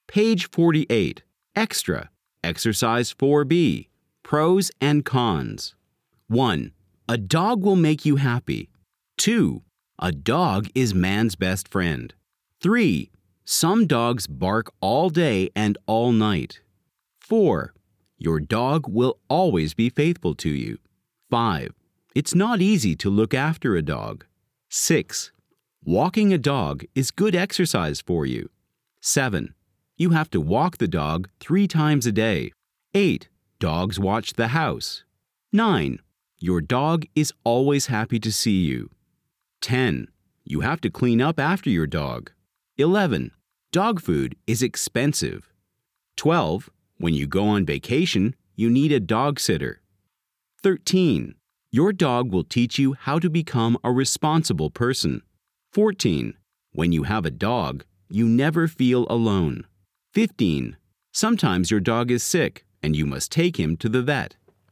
Page 48. Extra. Exercise 4B. Pros and cons. 1. A dog will make you happy. 2. A dog is man's best friend. 3. Some dogs bark all day and all night. 4. Your dog will always be faithful to you. 5. It's not easy to look after a dog. 6. Walking a dog is good exercise for you. 7. You have to walk the dog 3 times a day. 8. Dogs watch the house. 9. Your dog is always happy to see you. 10. You have to clean up after your dog. 11. Dog food is expensive. 12. When you go on vacation, you need a dog sitter. 13. Your dog will teach you how to become a responsible person. 14. When you have a dog, you never feel alone. 15. Sometimes your dog is sick and you must take him to the vet.